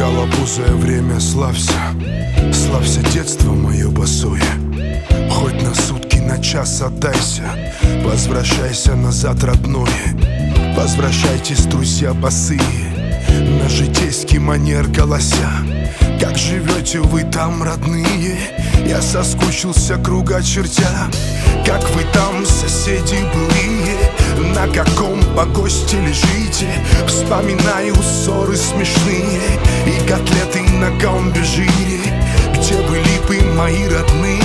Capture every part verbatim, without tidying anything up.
Голопузое время, славься, славься детство мое босое. Хоть на сутки, на час отдайся, возвращайся назад, родное. Возвращайтесь, друзья босые, на житейский манер голося. Как живете вы там, родные? Я соскучился круга чертя. Как вы там, соседи былые? На каком погосте лежите? Вспоминаю ссоры смешные и котлеты на комби-жире. Где были бы мои родные?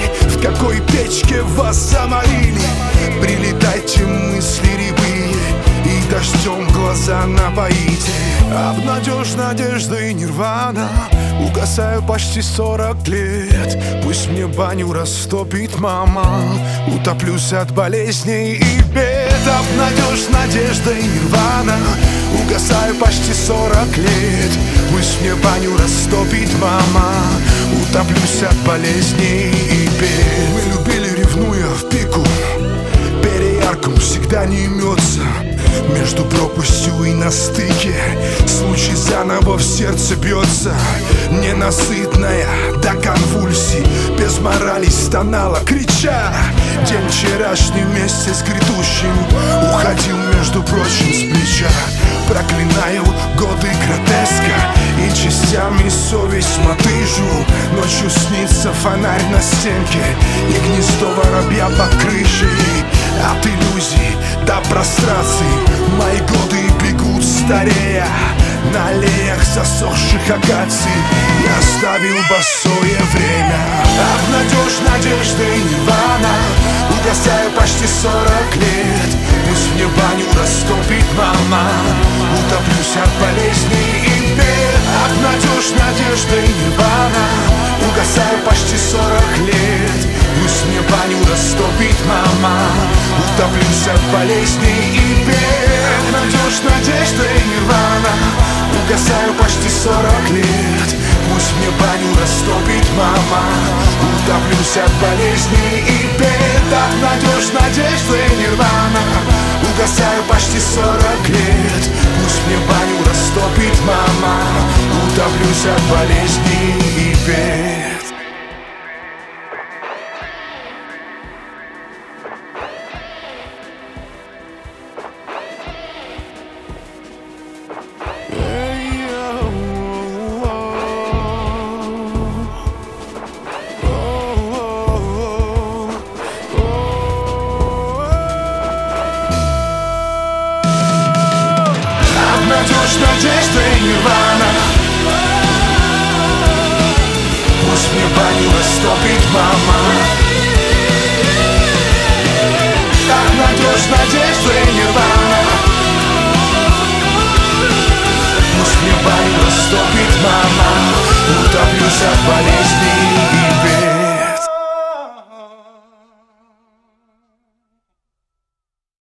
В какой печке вас заморили? Прилетайте, мысли рябые, и дождем глаза напоите. Обнадежь надеждой нирвана, угасаю почти сорок лет. Пусть мне баню растопит мама, утоплюсь от болезней и бед. Обнадежь надеждой нирвана, угасаю почти сорок лет. Пусть мне баню растопит мама, утоплюсь от болезней и бед. Мы любили, ревнуя в пику, переярком всегда не имется. Между пропастью и на стыке случай заново в сердце бьется. Ненасытная до конвульсий, без морали стонала, крича. День вчерашний вместе с грядущим уходил, между прочим, с плеча. Проклинаю годы гротеска и частями совесть мотыжу. Ночью снится фонарь на стенке и гнездо воробья под крышей. От иллюзий до простраций мои годы бегут старея. На аллеях засохших акаций я оставил босое время. Обнадежь надеждой нирвана, угасаю почти сорок лет. Пусть мне баню растопит мама, утоплюсь от болезней и бед. Обнадежь надеждой нирвана, угасаю почти сорок лет. Пусть мне баню растопит мама, утоплюсь от болезней и бед. Обнадежь надеждой нирвана, угасаю почти сорок лет. Пусть мне баню растопит мама, утоплюсь от болезней и бед. Обнадежь надеждой нирвана, угасаю почти сорок лет. Пусть мне баню растопит мама, утоплюсь от болезней и бед. Обнадежь надеждой нирвана, пусть мне баню растопит мама. Обнадежь надеждой нирвана, пусть мне баню растопит мама, утоплюсь от болезни